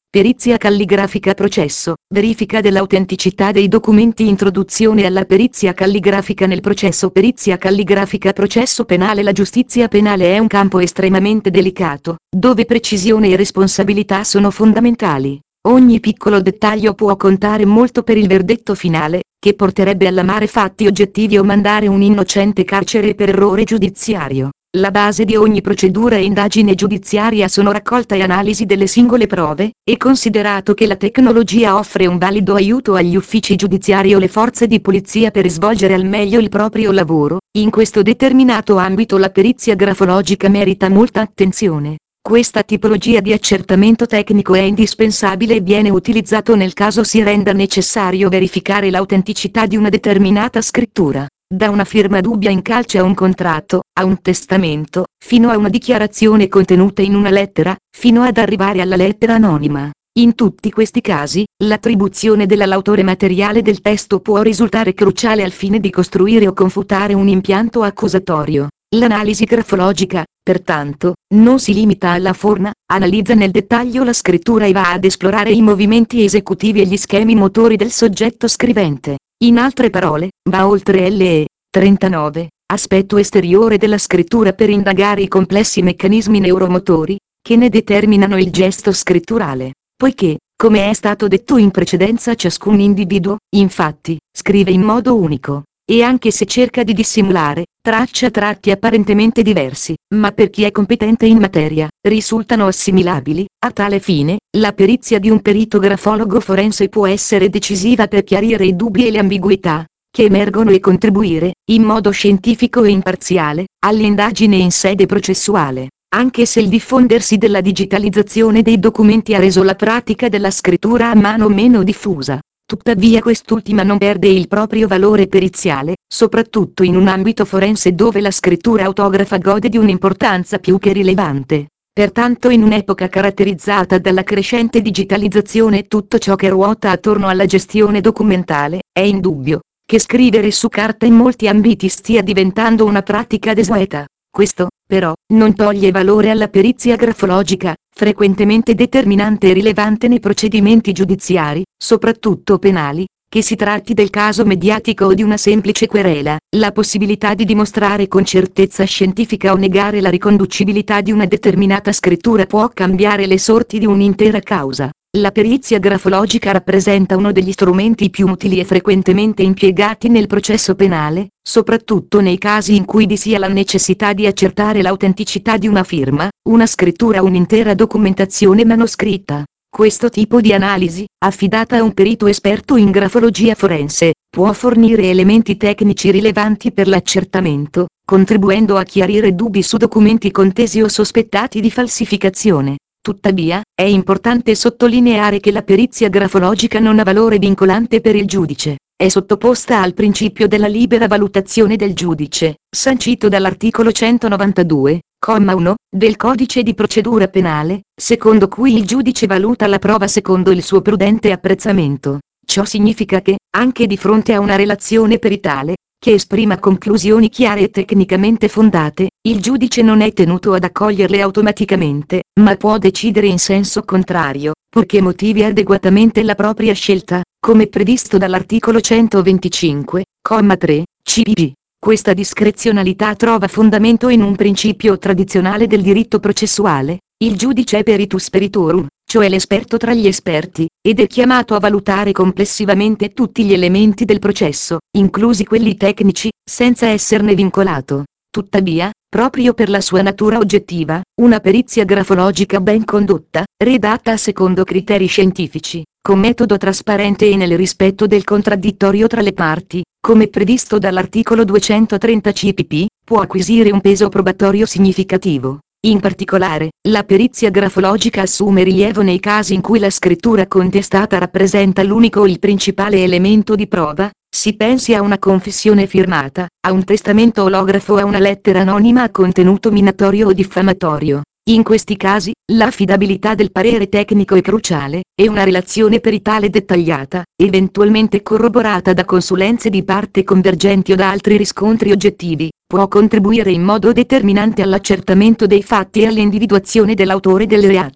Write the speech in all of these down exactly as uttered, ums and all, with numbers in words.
Perizia calligrafica processo, verifica dell'autenticità dei documenti. Introduzione alla perizia calligrafica nel processo. Perizia calligrafica processo penale. La giustizia penale è un campo estremamente delicato, dove precisione e responsabilità sono fondamentali. Ogni piccolo dettaglio può contare molto per il verdetto finale, che porterebbe all'amare fatti oggettivi o mandare un innocente carcere per errore giudiziario. La base di ogni procedura e indagine giudiziaria sono raccolta e analisi delle singole prove, e considerato che la tecnologia offre un valido aiuto agli uffici giudiziari o le forze di polizia per svolgere al meglio il proprio lavoro, in questo determinato ambito la perizia grafologica merita molta attenzione. Questa tipologia di accertamento tecnico è indispensabile e viene utilizzato nel caso si renda necessario verificare l'autenticità di una determinata scrittura. Da una firma dubbia in calce a un contratto, a un testamento, fino a una dichiarazione contenuta in una lettera, fino ad arrivare alla lettera anonima. In tutti questi casi, l'attribuzione dell'autore materiale del testo può risultare cruciale al fine di costruire o confutare un impianto accusatorio. L'analisi grafologica, pertanto, non si limita alla forma, analizza nel dettaglio la scrittura e va ad esplorare i movimenti esecutivi e gli schemi motori del soggetto scrivente. In altre parole, va oltre l'E trentanove, aspetto esteriore della scrittura per indagare i complessi meccanismi neuromotori, che ne determinano il gesto scritturale. Poiché, come è stato detto in precedenza, ciascun individuo, infatti, scrive in modo unico. E anche se cerca di dissimulare, traccia tratti apparentemente diversi, ma per chi è competente in materia, risultano assimilabili. A tale fine, la perizia di un perito grafologo forense può essere decisiva per chiarire i dubbi e le ambiguità che emergono e contribuire, in modo scientifico e imparziale, all'indagine in sede processuale. Anche se il diffondersi della digitalizzazione dei documenti ha reso la pratica della scrittura a mano meno diffusa, tuttavia quest'ultima non perde il proprio valore periziale, soprattutto in un ambito forense dove la scrittura autografa gode di un'importanza più che rilevante. Pertanto, in un'epoca caratterizzata dalla crescente digitalizzazione e tutto ciò che ruota attorno alla gestione documentale, è indubbio che scrivere su carta in molti ambiti stia diventando una pratica desueta. Questo, però, non toglie valore alla perizia grafologica, frequentemente determinante e rilevante nei procedimenti giudiziari, soprattutto penali, che si tratti del caso mediatico o di una semplice querela. La possibilità di dimostrare con certezza scientifica o negare la riconducibilità di una determinata scrittura può cambiare le sorti di un'intera causa. La perizia grafologica rappresenta uno degli strumenti più utili e frequentemente impiegati nel processo penale, soprattutto nei casi in cui vi sia la necessità di accertare l'autenticità di una firma, una scrittura o un'intera documentazione manoscritta. Questo tipo di analisi, affidata a un perito esperto in grafologia forense, può fornire elementi tecnici rilevanti per l'accertamento, contribuendo a chiarire dubbi su documenti contesi o sospettati di falsificazione. Tuttavia, è importante sottolineare che la perizia grafologica non ha valore vincolante per il giudice. È sottoposta al principio della libera valutazione del giudice, sancito dall'articolo centonovantadue, comma uno, del Codice di procedura penale, secondo cui il giudice valuta la prova secondo il suo prudente apprezzamento. Ciò significa che, anche di fronte a una relazione peritale, che esprima conclusioni chiare e tecnicamente fondate, il giudice non è tenuto ad accoglierle automaticamente, ma può decidere in senso contrario, purché motivi adeguatamente la propria scelta, come previsto dall'articolo centoventicinque, comma tre, C P P. Questa discrezionalità trova fondamento in un principio tradizionale del diritto processuale: il giudice è peritus peritorum, cioè l'esperto tra gli esperti, ed è chiamato a valutare complessivamente tutti gli elementi del processo, inclusi quelli tecnici, senza esserne vincolato. Tuttavia, proprio per la sua natura oggettiva, una perizia grafologica ben condotta, redatta secondo criteri scientifici, con metodo trasparente e nel rispetto del contraddittorio tra le parti, come previsto dall'articolo duecentotrenta C P P, può acquisire un peso probatorio significativo. In particolare, la perizia grafologica assume rilievo nei casi in cui la scrittura contestata rappresenta l'unico o il principale elemento di prova. Si pensi a una confessione firmata, a un testamento olografo o a una lettera anonima a contenuto minatorio o diffamatorio. In questi casi, l'affidabilità del parere tecnico è cruciale, e una relazione peritale dettagliata, eventualmente corroborata da consulenze di parte convergenti o da altri riscontri oggettivi, può contribuire in modo determinante all'accertamento dei fatti e all'individuazione dell'autore del reato.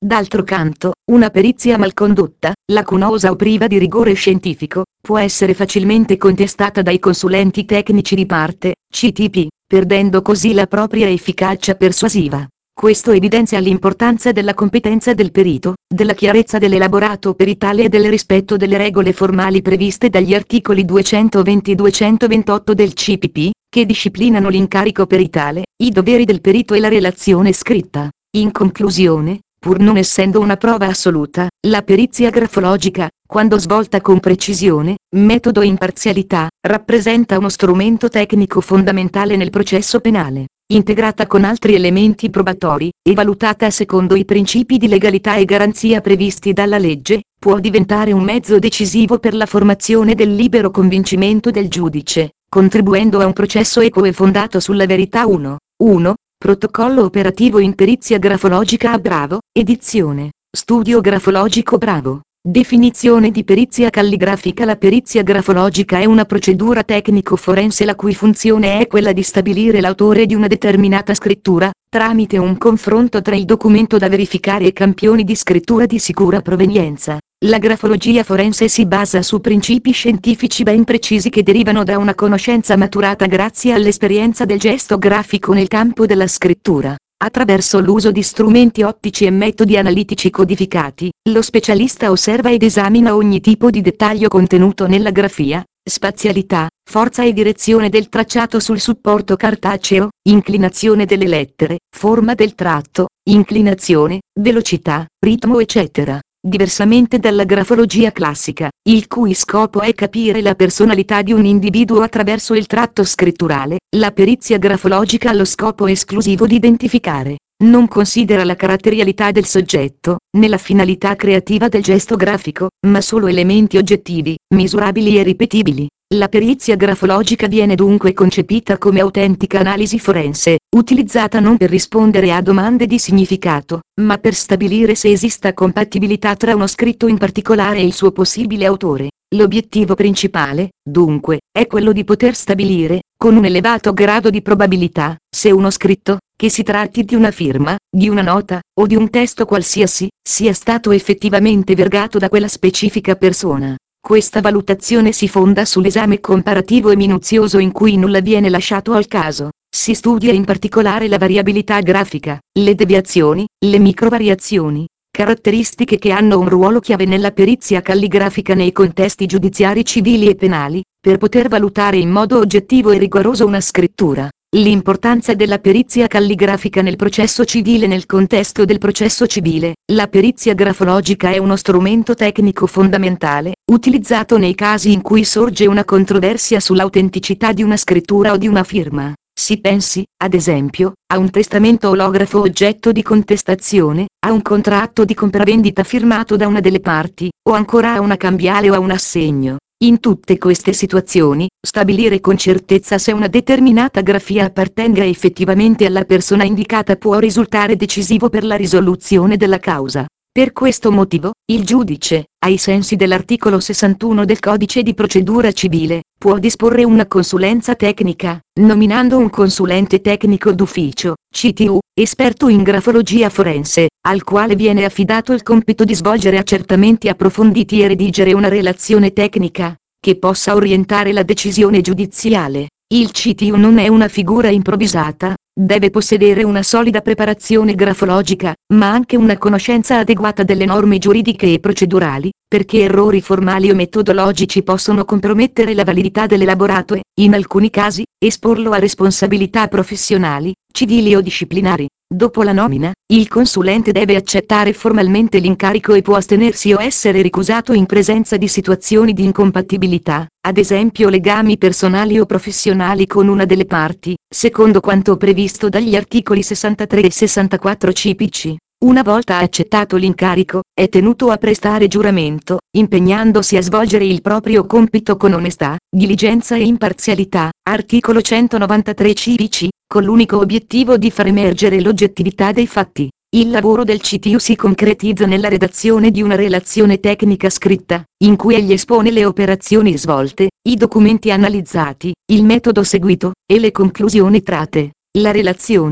D'altro canto, una perizia mal condotta, lacunosa o priva di rigore scientifico, può essere facilmente contestata dai consulenti tecnici di parte, C T P, perdendo così la propria efficacia persuasiva. Questo evidenzia l'importanza della competenza del perito, della chiarezza dell'elaborato peritale e del rispetto delle regole formali previste dagli articoli duecentoventi e duecentoventotto del C P P, che disciplinano l'incarico peritale, i doveri del perito e la relazione scritta. In conclusione, pur non essendo una prova assoluta, la perizia grafologica, quando svolta con precisione, metodo e imparzialità, rappresenta uno strumento tecnico fondamentale nel processo penale. Integrata con altri elementi probatori, e valutata secondo i principi di legalità e garanzia previsti dalla legge, può diventare un mezzo decisivo per la formazione del libero convincimento del giudice, contribuendo a un processo equo e fondato sulla verità. uno. uno. Protocollo operativo in perizia grafologica a Bravo, edizione, studio grafologico Bravo. Definizione di perizia calligrafica. La perizia grafologica è una procedura tecnico-forense la cui funzione è quella di stabilire l'autore di una determinata scrittura, tramite un confronto tra il documento da verificare e campioni di scrittura di sicura provenienza. La grafologia forense si basa su principi scientifici ben precisi che derivano da una conoscenza maturata grazie all'esperienza del gesto grafico nel campo della scrittura. Attraverso l'uso di strumenti ottici e metodi analitici codificati, lo specialista osserva ed esamina ogni tipo di dettaglio contenuto nella grafia, spazialità, forza e direzione del tracciato sul supporto cartaceo, inclinazione delle lettere, forma del tratto, inclinazione, velocità, ritmo eccetera. Diversamente dalla grafologia classica, il cui scopo è capire la personalità di un individuo attraverso il tratto scritturale, la perizia grafologica ha lo scopo esclusivo di identificare, non considera la caratterialità del soggetto, né la finalità creativa del gesto grafico, ma solo elementi oggettivi, misurabili e ripetibili. La perizia grafologica viene dunque concepita come autentica analisi forense, utilizzata non per rispondere a domande di significato, ma per stabilire se esista compatibilità tra uno scritto in particolare e il suo possibile autore. L'obiettivo principale, dunque, è quello di poter stabilire, con un elevato grado di probabilità, se uno scritto, che si tratti di una firma, di una nota, o di un testo qualsiasi, sia stato effettivamente vergato da quella specifica persona. Questa valutazione si fonda sull'esame comparativo e minuzioso in cui nulla viene lasciato al caso. Si studia in particolare la variabilità grafica, le deviazioni, le microvariazioni, caratteristiche che hanno un ruolo chiave nella perizia calligrafica nei contesti giudiziari civili e penali, per poter valutare in modo oggettivo e rigoroso una scrittura. L'importanza della perizia calligrafica nel processo civile. Nel contesto del processo civile, la perizia grafologica è uno strumento tecnico fondamentale, utilizzato nei casi in cui sorge una controversia sull'autenticità di una scrittura o di una firma. Si pensi, ad esempio, a un testamento olografo oggetto di contestazione, a un contratto di compravendita firmato da una delle parti, o ancora a una cambiale o a un assegno. In tutte queste situazioni, stabilire con certezza se una determinata grafia appartenga effettivamente alla persona indicata può risultare decisivo per la risoluzione della causa. Per questo motivo, il giudice, ai sensi dell'articolo sessantuno del Codice di procedura civile, può disporre una consulenza tecnica, nominando un consulente tecnico d'ufficio, C T U, esperto in grafologia forense, al quale viene affidato il compito di svolgere accertamenti approfonditi e redigere una relazione tecnica, che possa orientare la decisione giudiziale. Il C T U non è una figura improvvisata, deve possedere una solida preparazione grafologica, ma anche una conoscenza adeguata delle norme giuridiche e procedurali, perché errori formali o metodologici possono compromettere la validità dell'elaborato e, in alcuni casi, esporlo a responsabilità professionali, civili o disciplinari. Dopo la nomina, il consulente deve accettare formalmente l'incarico e può astenersi o essere ricusato in presenza di situazioni di incompatibilità, ad esempio legami personali o professionali con una delle parti, secondo quanto previsto dagli articoli sessantatré e sessantaquattro C P C. Una volta accettato l'incarico, è tenuto a prestare giuramento, impegnandosi a svolgere il proprio compito con onestà, diligenza e imparzialità, articolo centonovantatré C P C, con l'unico obiettivo di far emergere l'oggettività dei fatti. Il lavoro del C T U si concretizza nella redazione di una relazione tecnica scritta, in cui egli espone le operazioni svolte, i documenti analizzati, il metodo seguito, e le conclusioni tratte. La relazione,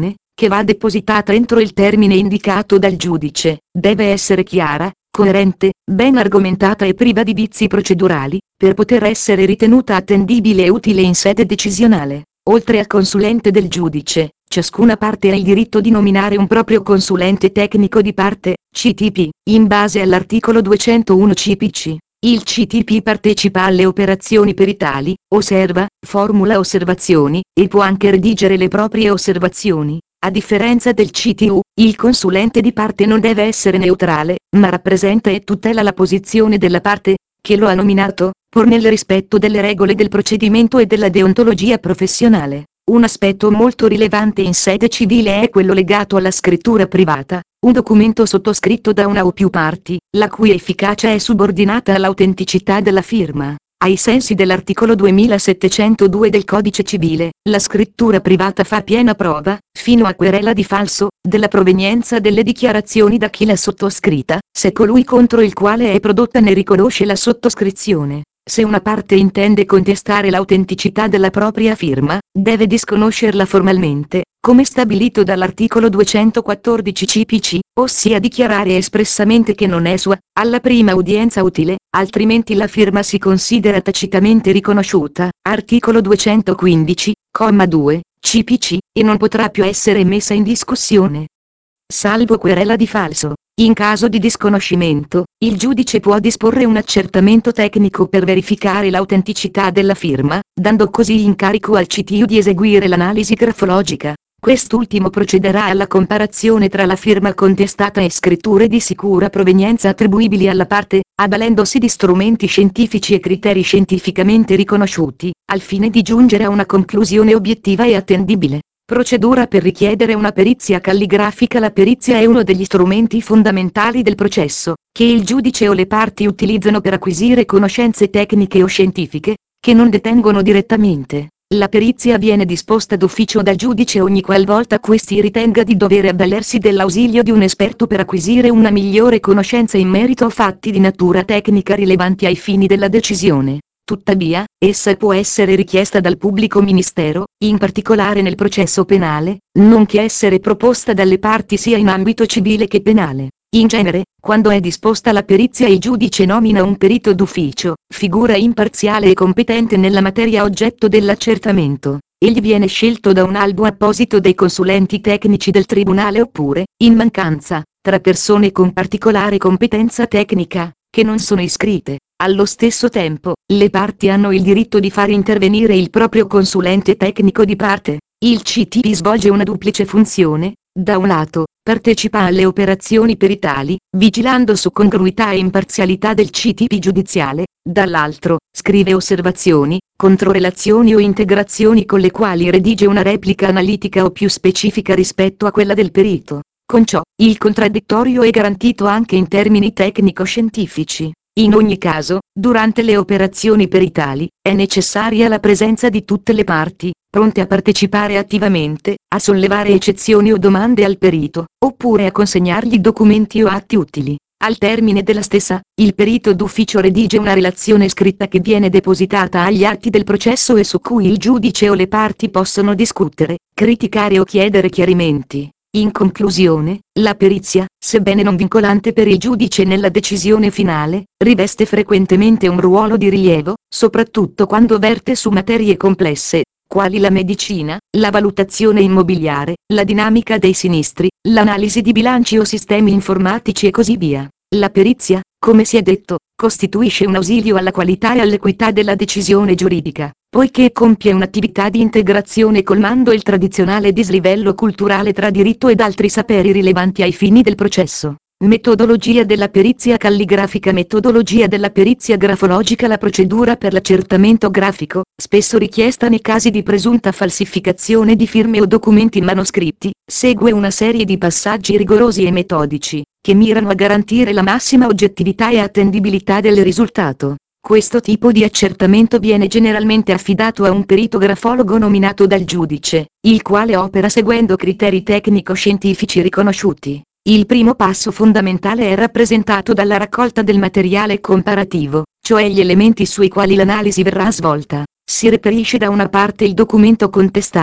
che va depositata entro il termine indicato dal giudice, deve essere chiara, coerente, ben argomentata e priva di vizi procedurali, per poter essere ritenuta attendibile e utile in sede decisionale. Oltre al consulente del giudice, ciascuna parte ha il diritto di nominare un proprio consulente tecnico di parte, C T P, in base all'articolo duecentouno C P C. Il C T P partecipa alle operazioni peritali, osserva, formula osservazioni, e può anche redigere le proprie osservazioni. A differenza del C T U, il consulente di parte non deve essere neutrale, ma rappresenta e tutela la posizione della parte, che lo ha nominato, pur nel rispetto delle regole del procedimento e della deontologia professionale. Un aspetto molto rilevante in sede civile è quello legato alla scrittura privata, un documento sottoscritto da una o più parti, la cui efficacia è subordinata all'autenticità della firma. Ai sensi dell'articolo duemilasettecentodue del Codice Civile, la scrittura privata fa piena prova, fino a querela di falso, della provenienza delle dichiarazioni da chi l'ha sottoscritta, se colui contro il quale è prodotta ne riconosce la sottoscrizione. Se una parte intende contestare l'autenticità della propria firma, deve disconoscerla formalmente, come stabilito dall'articolo duecentoquattordici C P C, ossia dichiarare espressamente che non è sua, alla prima udienza utile, altrimenti la firma si considera tacitamente riconosciuta, articolo duecentoquindici, comma due, C P C, e non potrà più essere messa in discussione. Salvo querela di falso. In caso di disconoscimento, il giudice può disporre un accertamento tecnico per verificare l'autenticità della firma, dando così incarico al C T U di eseguire l'analisi grafologica. Quest'ultimo procederà alla comparazione tra la firma contestata e scritture di sicura provenienza attribuibili alla parte, avvalendosi di strumenti scientifici e criteri scientificamente riconosciuti, al fine di giungere a una conclusione obiettiva e attendibile. Procedura per richiedere una perizia calligrafica. La perizia è uno degli strumenti fondamentali del processo, che il giudice o le parti utilizzano per acquisire conoscenze tecniche o scientifiche, che non detengono direttamente. La perizia viene disposta d'ufficio dal giudice ogni qualvolta questi ritenga di dover avvalersi dell'ausilio di un esperto per acquisire una migliore conoscenza in merito a fatti di natura tecnica rilevanti ai fini della decisione. Tuttavia, essa può essere richiesta dal pubblico ministero, in particolare nel processo penale, nonché essere proposta dalle parti sia in ambito civile che penale. In genere, quando è disposta la perizia il giudice nomina un perito d'ufficio, figura imparziale e competente nella materia oggetto dell'accertamento. Egli viene scelto da un albo apposito dei consulenti tecnici del tribunale oppure, in mancanza, tra persone con particolare competenza tecnica, che non sono iscritte. Allo stesso tempo, le parti hanno il diritto di far intervenire il proprio consulente tecnico di parte. Il C T P svolge una duplice funzione: da un lato, partecipa alle operazioni peritali, vigilando su congruità e imparzialità del C T P giudiziale, dall'altro, scrive osservazioni, controrelazioni o integrazioni con le quali redige una replica analitica o più specifica rispetto a quella del perito. Con ciò, il contraddittorio è garantito anche in termini tecnico-scientifici. In ogni caso, durante le operazioni peritali, è necessaria la presenza di tutte le parti, pronte a partecipare attivamente, a sollevare eccezioni o domande al perito, oppure a consegnargli documenti o atti utili. Al termine della stessa, il perito d'ufficio redige una relazione scritta che viene depositata agli atti del processo e su cui il giudice o le parti possono discutere, criticare o chiedere chiarimenti. In conclusione, la perizia, sebbene non vincolante per il giudice nella decisione finale, riveste frequentemente un ruolo di rilievo, soprattutto quando verte su materie complesse, quali la medicina, la valutazione immobiliare, la dinamica dei sinistri, l'analisi di bilanci o sistemi informatici e così via. La perizia, come si è detto, costituisce un ausilio alla qualità e all'equità della decisione giuridica, poiché compie un'attività di integrazione colmando il tradizionale dislivello culturale tra diritto ed altri saperi rilevanti ai fini del processo. Metodologia della perizia calligrafica. Metodologia della perizia grafologica. La procedura per l'accertamento grafico, spesso richiesta nei casi di presunta falsificazione di firme o documenti manoscritti, segue una serie di passaggi rigorosi e metodici, che mirano a garantire la massima oggettività e attendibilità del risultato. Questo tipo di accertamento viene generalmente affidato a un perito grafologo nominato dal giudice, il quale opera seguendo criteri tecnico-scientifici riconosciuti. Il primo passo fondamentale è rappresentato dalla raccolta del materiale comparativo, cioè gli elementi sui quali l'analisi verrà svolta. Si reperisce da una parte il documento contestato,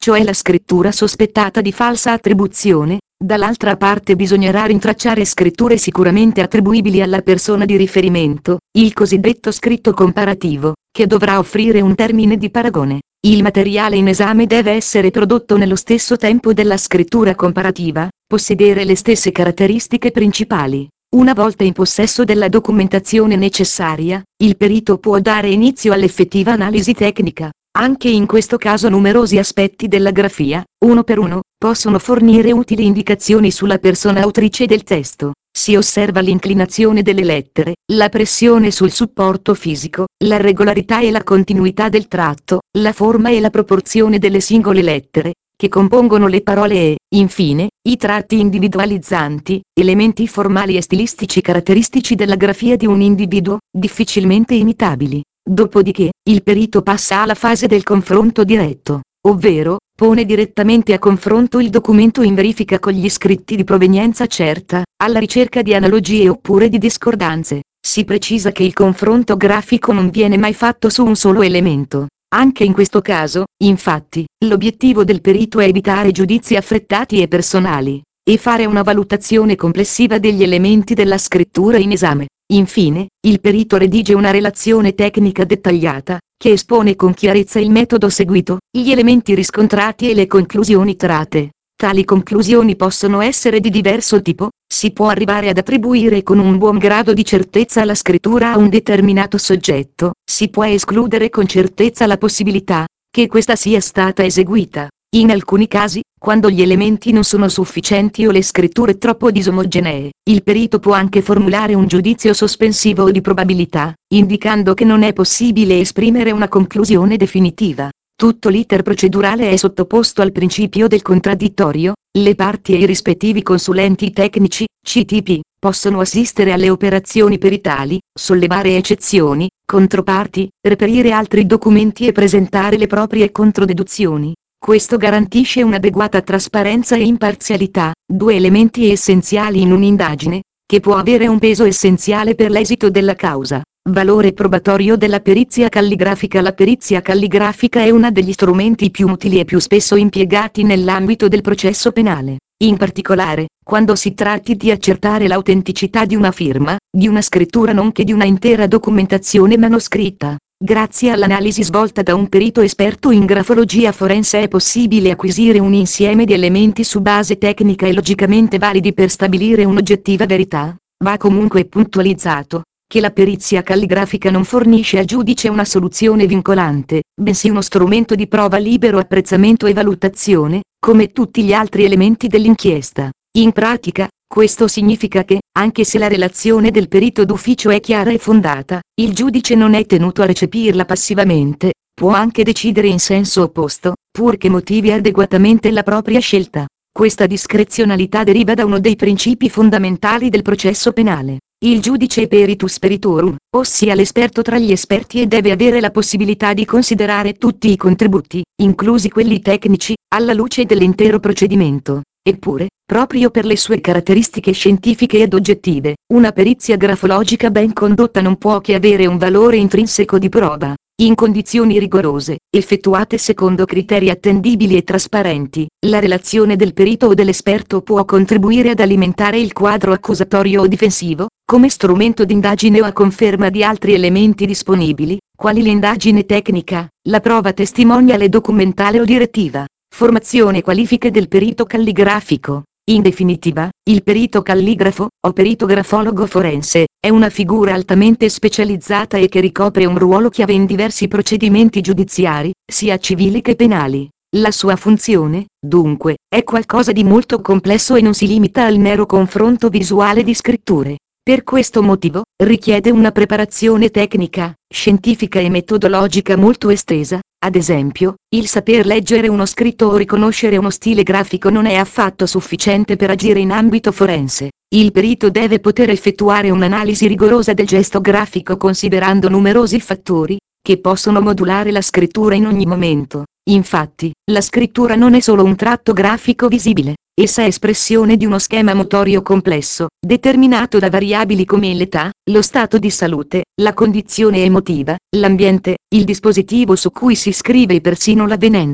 cioè la scrittura sospettata di falsa attribuzione. Dall'altra parte bisognerà rintracciare scritture sicuramente attribuibili alla persona di riferimento, il cosiddetto scritto comparativo, che dovrà offrire un termine di paragone. Il materiale in esame deve essere prodotto nello stesso tempo della scrittura comparativa, possedere le stesse caratteristiche principali. Una volta in possesso della documentazione necessaria, il perito può dare inizio all'effettiva analisi tecnica. Anche in questo caso numerosi aspetti della grafia, uno per uno, possono fornire utili indicazioni sulla persona autrice del testo. Si osserva l'inclinazione delle lettere, la pressione sul supporto fisico, la regolarità e la continuità del tratto, la forma e la proporzione delle singole lettere, che compongono le parole e, infine, i tratti individualizzanti, elementi formali e stilistici caratteristici della grafia di un individuo, difficilmente imitabili. Dopodiché, il perito passa alla fase del confronto diretto, ovvero, pone direttamente a confronto il documento in verifica con gli scritti di provenienza certa, alla ricerca di analogie oppure di discordanze. Si precisa che il confronto grafico non viene mai fatto su un solo elemento. Anche in questo caso, infatti, l'obiettivo del perito è evitare giudizi affrettati e personali, e fare una valutazione complessiva degli elementi della scrittura in esame. Infine, il perito redige una relazione tecnica dettagliata, che espone con chiarezza il metodo seguito, gli elementi riscontrati e le conclusioni tratte. Tali conclusioni possono essere di diverso tipo, si può arrivare ad attribuire con un buon grado di certezza la scrittura a un determinato soggetto, si può escludere con certezza la possibilità che questa sia stata eseguita. In alcuni casi, quando gli elementi non sono sufficienti o le scritture troppo disomogenee, il perito può anche formulare un giudizio sospensivo o di probabilità, indicando che non è possibile esprimere una conclusione definitiva. Tutto l'iter procedurale è sottoposto al principio del contraddittorio, le parti e i rispettivi consulenti tecnici, C T P, possono assistere alle operazioni peritali, sollevare eccezioni, controparti, reperire altri documenti e presentare le proprie controdeduzioni. Questo garantisce un'adeguata trasparenza e imparzialità, due elementi essenziali in un'indagine, che può avere un peso essenziale per l'esito della causa. Valore probatorio della perizia calligrafica. La perizia calligrafica è uno degli strumenti più utili e più spesso impiegati nell'ambito del processo penale, in particolare, quando si tratti di accertare l'autenticità di una firma, di una scrittura nonché di una intera documentazione manoscritta. Grazie all'analisi svolta da un perito esperto in grafologia forense è possibile acquisire un insieme di elementi su base tecnica e logicamente validi per stabilire un'oggettiva verità. Va comunque puntualizzato che la perizia calligrafica non fornisce al giudice una soluzione vincolante, bensì uno strumento di prova libero apprezzamento e valutazione, come tutti gli altri elementi dell'inchiesta. In pratica, questo significa che, anche se la relazione del perito d'ufficio è chiara e fondata, il giudice non è tenuto a recepirla passivamente, può anche decidere in senso opposto, purché motivi adeguatamente la propria scelta. Questa discrezionalità deriva da uno dei principi fondamentali del processo penale. Il giudice è peritus peritorum, ossia l'esperto tra gli esperti, e deve avere la possibilità di considerare tutti i contributi, inclusi quelli tecnici, alla luce dell'intero procedimento. Eppure, proprio per le sue caratteristiche scientifiche ed oggettive, una perizia grafologica ben condotta non può che avere un valore intrinseco di prova. In condizioni rigorose, effettuate secondo criteri attendibili e trasparenti, la relazione del perito o dell'esperto può contribuire ad alimentare il quadro accusatorio o difensivo, come strumento d'indagine o a conferma di altri elementi disponibili, quali l'indagine tecnica, la prova testimoniale, documentale o direttiva. Formazione e qualifiche del perito calligrafico. In definitiva, il perito calligrafo, o perito grafologo forense, è una figura altamente specializzata e che ricopre un ruolo chiave in diversi procedimenti giudiziari, sia civili che penali. La sua funzione, dunque, è qualcosa di molto complesso e non si limita al mero confronto visuale di scritture. Per questo motivo, richiede una preparazione tecnica, scientifica e metodologica molto estesa. Ad esempio, il saper leggere uno scritto o riconoscere uno stile grafico non è affatto sufficiente per agire in ambito forense. Il perito deve poter effettuare un'analisi rigorosa del gesto grafico considerando numerosi fattori, che possono modulare la scrittura in ogni momento. Infatti, la scrittura non è solo un tratto grafico visibile, essa è espressione di uno schema motorio complesso, determinato da variabili come l'età, lo stato di salute, la condizione emotiva, l'ambiente, il dispositivo su cui si scrive e persino l'avvenenza.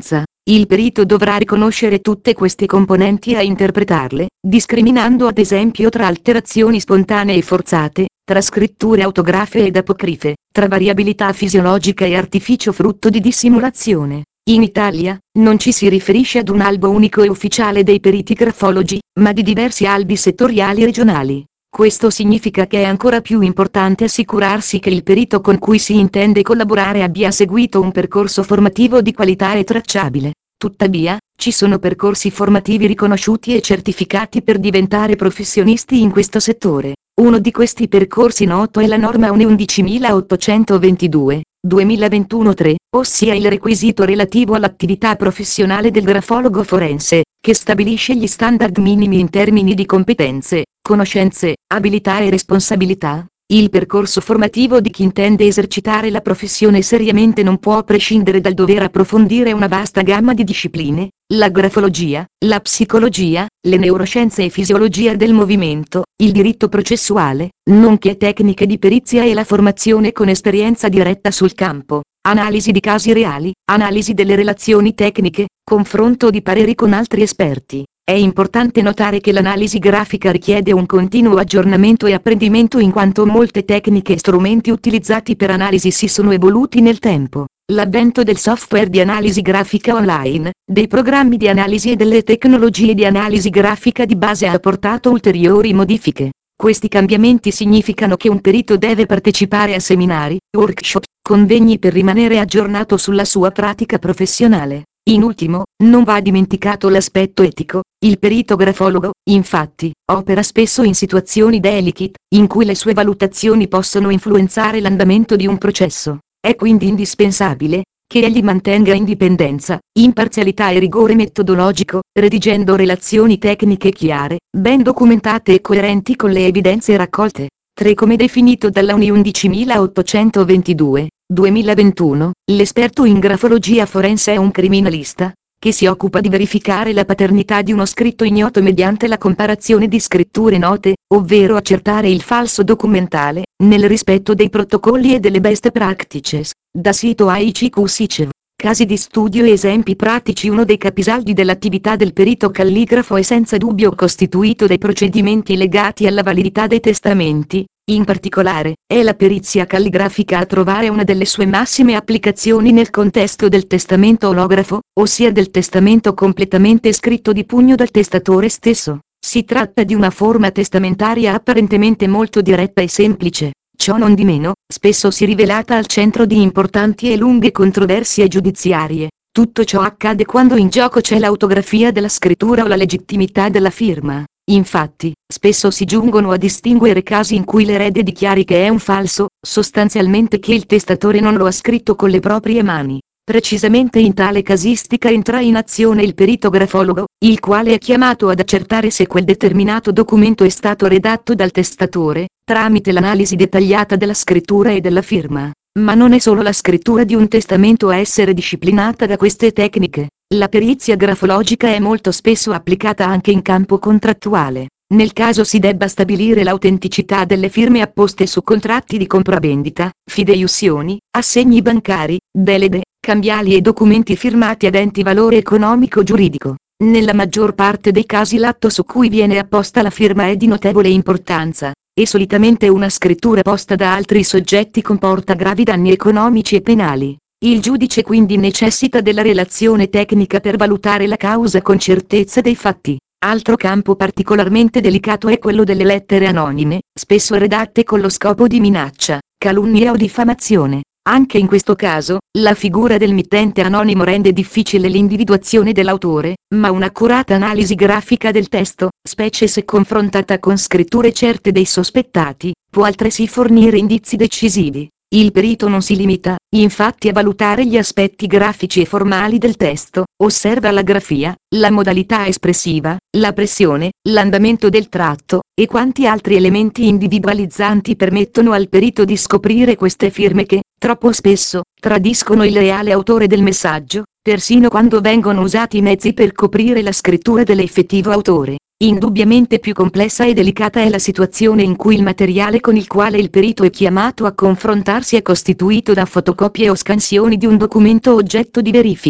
Il perito dovrà riconoscere tutte queste componenti e interpretarle, discriminando ad esempio tra alterazioni spontanee e forzate, tra scritture autografe ed apocrife, tra variabilità fisiologica e artificio frutto di dissimulazione. In Italia, non ci si riferisce ad un albo unico e ufficiale dei periti grafologi, ma di diversi albi settoriali regionali. Questo significa che è ancora più importante assicurarsi che il perito con cui si intende collaborare abbia seguito un percorso formativo di qualità e tracciabile. Tuttavia, ci sono percorsi formativi riconosciuti e certificati per diventare professionisti in questo settore. Uno di questi percorsi noto è la norma U N E undicimilaottocentoventidue, duemilaventuno tre, ossia il requisito relativo all'attività professionale del grafologo forense, che stabilisce gli standard minimi in termini di competenze, conoscenze, abilità e responsabilità. Il percorso formativo di chi intende esercitare la professione seriamente non può prescindere dal dover approfondire una vasta gamma di discipline: la grafologia, la psicologia, le neuroscienze e fisiologia del movimento, il diritto processuale, nonché tecniche di perizia e la formazione con esperienza diretta sul campo, analisi di casi reali, analisi delle relazioni tecniche, confronto di pareri con altri esperti. È importante notare che l'analisi grafica richiede un continuo aggiornamento e apprendimento in quanto molte tecniche e strumenti utilizzati per analisi si sono evoluti nel tempo. L'avvento del software di analisi grafica online, dei programmi di analisi e delle tecnologie di analisi grafica di base ha apportato ulteriori modifiche. Questi cambiamenti significano che un perito deve partecipare a seminari, workshop, convegni per rimanere aggiornato sulla sua pratica professionale. In ultimo, non va dimenticato l'aspetto etico. Il perito grafologo, infatti, opera spesso in situazioni delicate, in cui le sue valutazioni possono influenzare l'andamento di un processo. È quindi indispensabile che egli mantenga indipendenza, imparzialità e rigore metodologico, redigendo relazioni tecniche chiare, ben documentate e coerenti con le evidenze raccolte. tre Come definito dalla U N I undicimilaottocentoventidue, duemilaventuno, l'esperto in grafologia forense è un criminalista che si occupa di verificare la paternità di uno scritto ignoto mediante la comparazione di scritture note, ovvero accertare il falso documentale, nel rispetto dei protocolli e delle best practices. Da sito A I C Q S I C E V. Casi di studio e esempi pratici. Uno dei capisaldi dell'attività del perito calligrafo è senza dubbio costituito dai procedimenti legati alla validità dei testamenti. In particolare, è la perizia calligrafica a trovare una delle sue massime applicazioni nel contesto del testamento olografo, ossia del testamento completamente scritto di pugno dal testatore stesso. Si tratta di una forma testamentaria apparentemente molto diretta e semplice. Ciò nondimeno, spesso si è rivelata al centro di importanti e lunghe controversie giudiziarie. Tutto ciò accade quando in gioco c'è l'autografia della scrittura o la legittimità della firma. Infatti, spesso si giungono a distinguere casi in cui l'erede dichiari che è un falso, sostanzialmente che il testatore non lo ha scritto con le proprie mani. Precisamente in tale casistica entra in azione il perito grafologo, il quale è chiamato ad accertare se quel determinato documento è stato redatto dal testatore, tramite l'analisi dettagliata della scrittura e della firma. Ma non è solo la scrittura di un testamento a essere disciplinata da queste tecniche. La perizia grafologica è molto spesso applicata anche in campo contrattuale. Nel caso si debba stabilire l'autenticità delle firme apposte su contratti di compravendita, fideiussioni, assegni bancari, deleghe, cambiali e documenti firmati ad enti valore economico-giuridico. Nella maggior parte dei casi l'atto su cui viene apposta la firma è di notevole importanza, e solitamente una scrittura posta da altri soggetti comporta gravi danni economici e penali. Il giudice quindi necessita della relazione tecnica per valutare la causa con certezza dei fatti. Altro campo particolarmente delicato è quello delle lettere anonime, spesso redatte con lo scopo di minaccia, calunnia o diffamazione. Anche in questo caso, la figura del mittente anonimo rende difficile l'individuazione dell'autore, ma un'accurata analisi grafica del testo, specie se confrontata con scritture certe dei sospettati, può altresì fornire indizi decisivi. Il perito non si limita, infatti, a valutare gli aspetti grafici e formali del testo, osserva la grafia, la modalità espressiva, la pressione, l'andamento del tratto, e quanti altri elementi individualizzanti permettono al perito di scoprire queste firme che, troppo spesso, tradiscono il reale autore del messaggio, persino quando vengono usati mezzi per coprire la scrittura dell'effettivo autore. Indubbiamente più complessa e delicata è la situazione in cui il materiale con il quale il perito è chiamato a confrontarsi è costituito da fotocopie o scansioni di un documento oggetto di verifica.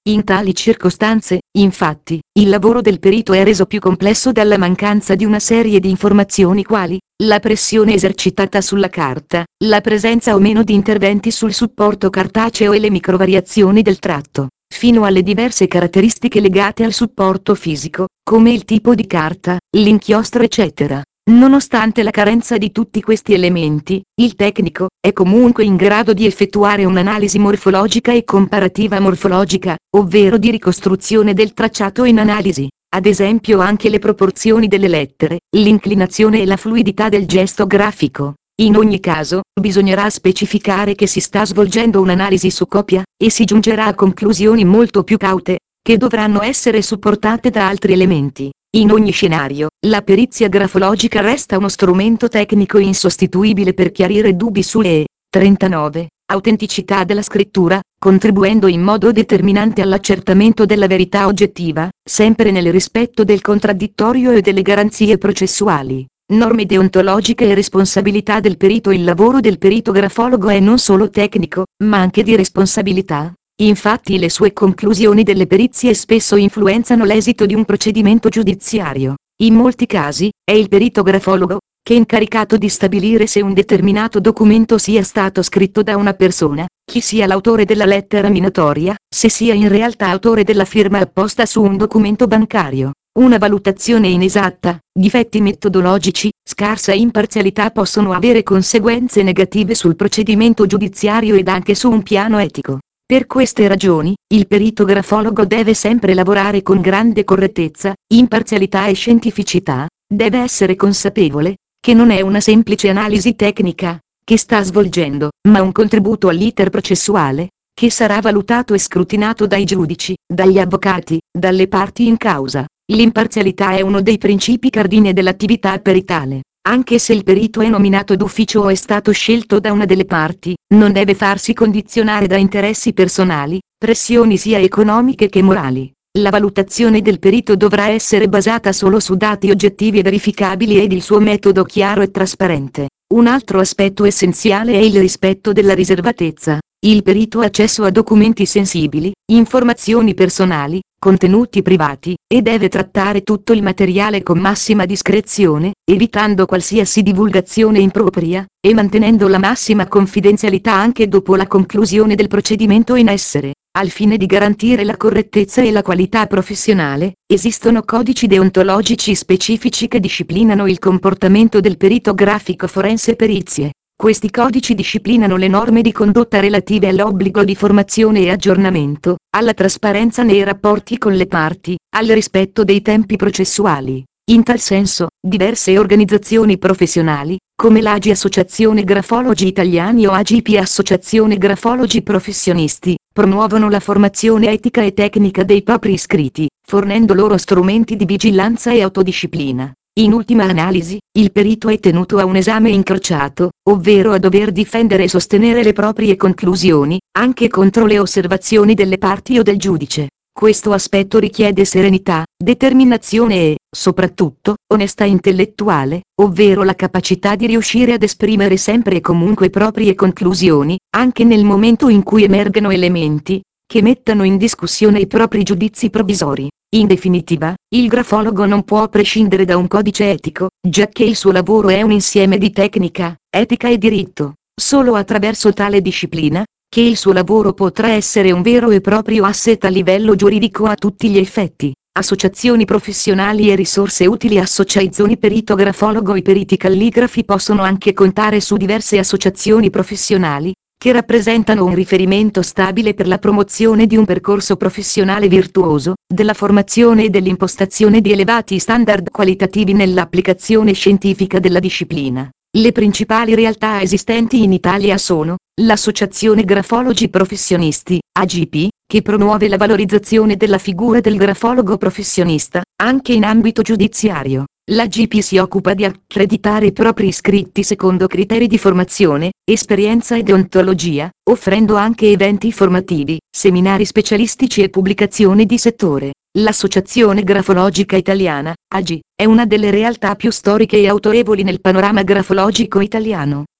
In tali circostanze, infatti, il lavoro del perito è reso più complesso dalla mancanza di una serie di informazioni quali la pressione esercitata sulla carta, la presenza o meno di interventi sul supporto cartaceo e le microvariazioni del tratto, fino alle diverse caratteristiche legate al supporto fisico, come il tipo di carta, l'inchiostro eccetera. Nonostante la carenza di tutti questi elementi, il tecnico è comunque in grado di effettuare un'analisi morfologica e comparativa morfologica, ovvero di ricostruzione del tracciato in analisi, ad esempio anche le proporzioni delle lettere, l'inclinazione e la fluidità del gesto grafico. In ogni caso, bisognerà specificare che si sta svolgendo un'analisi su copia, e si giungerà a conclusioni molto più caute, che dovranno essere supportate da altri elementi. In ogni scenario, la perizia grafologica resta uno strumento tecnico insostituibile per chiarire dubbi sulle trentanove autenticità della scrittura, contribuendo in modo determinante all'accertamento della verità oggettiva, sempre nel rispetto del contraddittorio e delle garanzie processuali. Norme deontologiche e responsabilità del perito. Il lavoro del perito grafologo è non solo tecnico, ma anche di responsabilità. Infatti le sue conclusioni delle perizie spesso influenzano l'esito di un procedimento giudiziario. In molti casi, è il perito grafologo che è incaricato di stabilire se un determinato documento sia stato scritto da una persona, chi sia l'autore della lettera minatoria, se sia in realtà autore della firma apposta su un documento bancario. Una valutazione inesatta, difetti metodologici, scarsa imparzialità possono avere conseguenze negative sul procedimento giudiziario ed anche su un piano etico. Per queste ragioni, il perito grafologo deve sempre lavorare con grande correttezza, imparzialità e scientificità, deve essere consapevole che non è una semplice analisi tecnica che sta svolgendo, ma un contributo all'iter processuale, che sarà valutato e scrutinato dai giudici, dagli avvocati, dalle parti in causa. L'imparzialità è uno dei principi cardine dell'attività peritale. Anche se il perito è nominato d'ufficio o è stato scelto da una delle parti, non deve farsi condizionare da interessi personali, pressioni sia economiche che morali. La valutazione del perito dovrà essere basata solo su dati oggettivi e verificabili ed il suo metodo chiaro e trasparente. Un altro aspetto essenziale è il rispetto della riservatezza. Il perito ha accesso a documenti sensibili, informazioni personali, contenuti privati, e deve trattare tutto il materiale con massima discrezione, evitando qualsiasi divulgazione impropria, e mantenendo la massima confidenzialità anche dopo la conclusione del procedimento in essere. Al fine di garantire la correttezza e la qualità professionale, esistono codici deontologici specifici che disciplinano il comportamento del perito grafico forense e perizie. Questi codici disciplinano le norme di condotta relative all'obbligo di formazione e aggiornamento, alla trasparenza nei rapporti con le parti, al rispetto dei tempi processuali. In tal senso, diverse organizzazioni professionali, come l'A G I Associazione Grafologi Italiani o A G P Associazione Grafologi Professionisti, promuovono la formazione etica e tecnica dei propri iscritti, fornendo loro strumenti di vigilanza e autodisciplina. In ultima analisi, il perito è tenuto a un esame incrociato, ovvero a dover difendere e sostenere le proprie conclusioni, anche contro le osservazioni delle parti o del giudice. Questo aspetto richiede serenità, determinazione e, soprattutto, onestà intellettuale, ovvero la capacità di riuscire ad esprimere sempre e comunque proprie conclusioni, anche nel momento in cui emergano elementi che mettano in discussione i propri giudizi provvisori. In definitiva, il grafologo non può prescindere da un codice etico, giacché il suo lavoro è un insieme di tecnica, etica e diritto. Solo attraverso tale disciplina, che il suo lavoro potrà essere un vero e proprio asset a livello giuridico a tutti gli effetti. Associazioni professionali e risorse utili. Associazioni perito grafologo. I periti calligrafi possono anche contare su diverse associazioni professionali, che rappresentano un riferimento stabile per la promozione di un percorso professionale virtuoso, della formazione e dell'impostazione di elevati standard qualitativi nell'applicazione scientifica della disciplina. Le principali realtà esistenti in Italia sono l'Associazione Grafologi Professionisti, A G P, che promuove la valorizzazione della figura del grafologo professionista, anche in ambito giudiziario. L'A G P si occupa di accreditare i propri iscritti secondo criteri di formazione, esperienza e deontologia, offrendo anche eventi formativi, seminari specialistici e pubblicazioni di settore. L'Associazione Grafologica Italiana, A G I, è una delle realtà più storiche e autorevoli nel panorama grafologico italiano.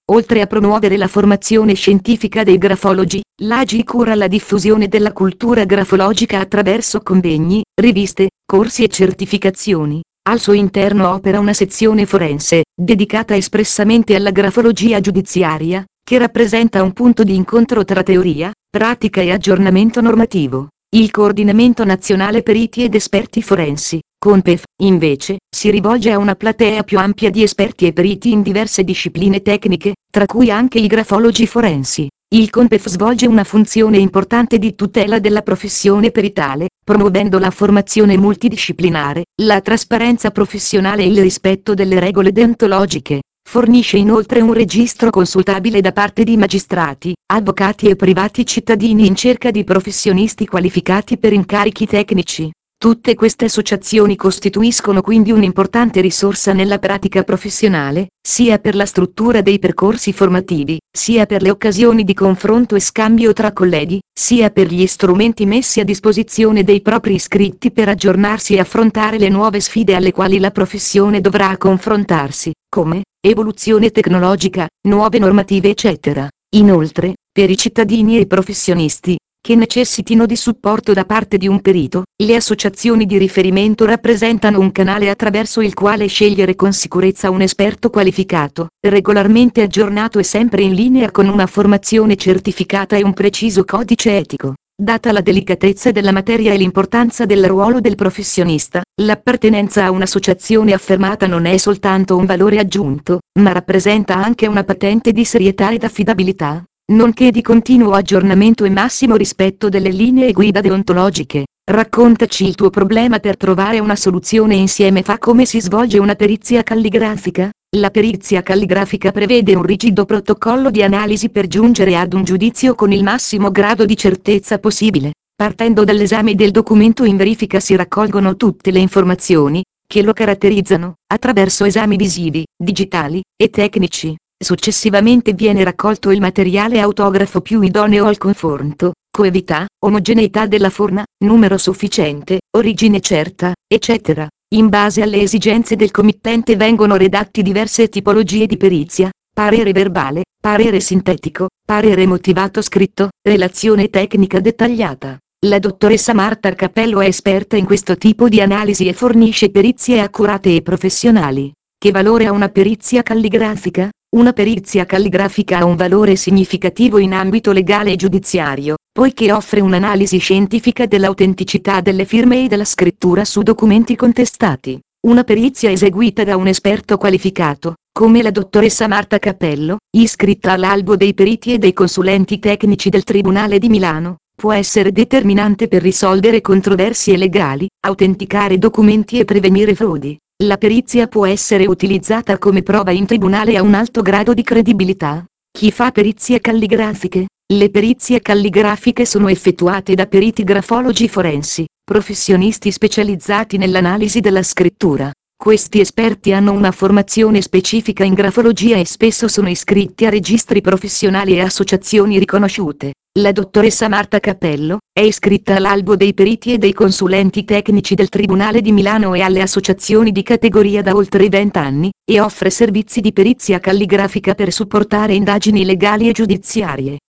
Oltre a promuovere la formazione scientifica dei grafologi, l'A G I cura la diffusione della cultura grafologica attraverso convegni, riviste, corsi e certificazioni. Al suo interno opera una sezione forense, dedicata espressamente alla grafologia giudiziaria, che rappresenta un punto di incontro tra teoria, pratica e aggiornamento normativo. Il Coordinamento Nazionale Periti ed Esperti Forensi, CONPEF, invece, si rivolge a una platea più ampia di esperti e periti in diverse discipline tecniche, tra cui anche i grafologi forensi. Il CONPEF svolge una funzione importante di tutela della professione peritale, promuovendo la formazione multidisciplinare, la trasparenza professionale e il rispetto delle regole deontologiche. Fornisce inoltre un registro consultabile da parte di magistrati, avvocati e privati cittadini in cerca di professionisti qualificati per incarichi tecnici. Tutte queste associazioni costituiscono quindi un'importante risorsa nella pratica professionale, sia per la struttura dei percorsi formativi, sia per le occasioni di confronto e scambio tra colleghi, sia per gli strumenti messi a disposizione dei propri iscritti per aggiornarsi e affrontare le nuove sfide alle quali la professione dovrà confrontarsi, come evoluzione tecnologica, nuove normative eccetera. Inoltre, per i cittadini e i professionisti, che necessitino di supporto da parte di un perito, le associazioni di riferimento rappresentano un canale attraverso il quale scegliere con sicurezza un esperto qualificato, regolarmente aggiornato e sempre in linea con una formazione certificata e un preciso codice etico. Data la delicatezza della materia e l'importanza del ruolo del professionista, l'appartenenza a un'associazione affermata non è soltanto un valore aggiunto, ma rappresenta anche una patente di serietà ed affidabilità, nonché di continuo aggiornamento e massimo rispetto delle linee guida deontologiche. Raccontaci il tuo problema per trovare una soluzione insieme. Fa come si svolge una perizia calligrafica? La perizia calligrafica prevede un rigido protocollo di analisi per giungere ad un giudizio con il massimo grado di certezza possibile. Partendo dall'esame del documento in verifica si raccolgono tutte le informazioni che lo caratterizzano, attraverso esami visivi, digitali e tecnici. Successivamente viene raccolto il materiale autografo più idoneo al confronto, coevità, omogeneità della forma, numero sufficiente, origine certa, eccetera. In base alle esigenze del committente vengono redatti diverse tipologie di perizia: parere verbale, parere sintetico, parere motivato scritto, relazione tecnica dettagliata. La dottoressa Marta Cappello è esperta in questo tipo di analisi e fornisce perizie accurate e professionali. Che valore ha una perizia calligrafica? Una perizia calligrafica ha un valore significativo in ambito legale e giudiziario, poiché offre un'analisi scientifica dell'autenticità delle firme e della scrittura su documenti contestati. Una perizia eseguita da un esperto qualificato, come la dottoressa Marta Cappello, iscritta all'albo dei periti e dei consulenti tecnici del Tribunale di Milano, può essere determinante per risolvere controversie legali, autenticare documenti e prevenire frodi. La perizia può essere utilizzata come prova in tribunale a un alto grado di credibilità. Chi fa perizie calligrafiche? Le perizie calligrafiche sono effettuate da periti grafologi forensi, professionisti specializzati nell'analisi della scrittura. Questi esperti hanno una formazione specifica in grafologia e spesso sono iscritti a registri professionali e associazioni riconosciute. La dottoressa Marta Cappello è iscritta all'albo dei periti e dei consulenti tecnici del Tribunale di Milano e alle associazioni di categoria da oltre venti anni, e offre servizi di perizia calligrafica per supportare indagini legali e giudiziarie.